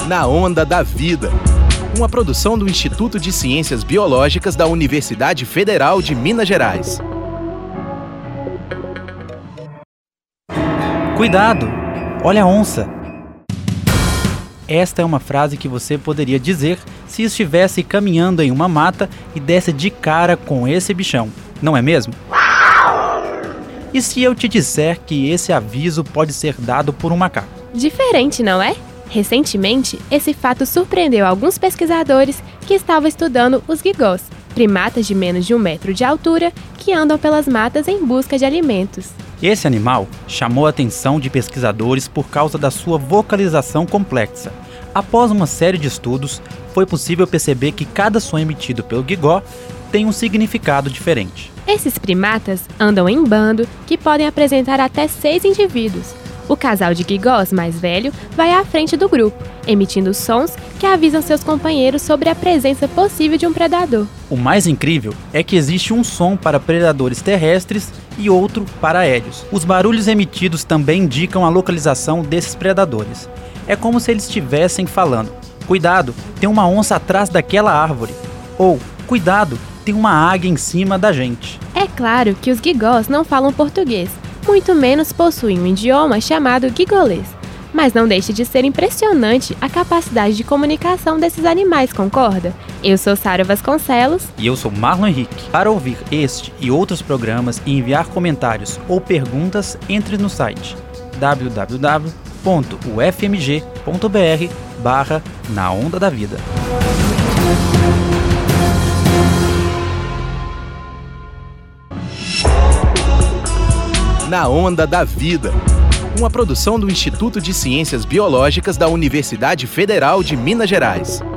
Na Onda da Vida, uma produção do Instituto de Ciências Biológicas da Universidade Federal de Minas Gerais. Cuidado! Olha a onça! Esta é uma frase que você poderia dizer se estivesse caminhando em uma mata e desse de cara com esse bichão, não é mesmo? E se eu te disser que esse aviso pode ser dado por um macaco? Diferente, não é? Recentemente, esse fato surpreendeu alguns pesquisadores que estavam estudando os gigós, primatas de menos de 1 metro de altura que andam pelas matas em busca de alimentos. Esse animal chamou a atenção de pesquisadores por causa da sua vocalização complexa. Após uma série de estudos, foi possível perceber que cada som emitido pelo gigó tem um significado diferente. Esses primatas andam em bando que podem apresentar até 6 indivíduos. O casal de gigós mais velho vai à frente do grupo, emitindo sons que avisam seus companheiros sobre a presença possível de um predador. O mais incrível é que existe um som para predadores terrestres e outro para aéreos. Os barulhos emitidos também indicam a localização desses predadores. É como se eles estivessem falando: cuidado, tem uma onça atrás daquela árvore. Ou, cuidado, tem uma águia em cima da gente. É claro que os gigós não falam português, muito menos possuem um idioma chamado gigolês. Mas não deixe de ser impressionante a capacidade de comunicação desses animais, concorda? Eu sou Sara Vasconcelos. E eu sou Marlon Henrique. Para ouvir este e outros programas e enviar comentários ou perguntas, entre no site www.ufmg.br/Na Onda da Vida. Na Onda da Vida, uma produção do Instituto de Ciências Biológicas da Universidade Federal de Minas Gerais.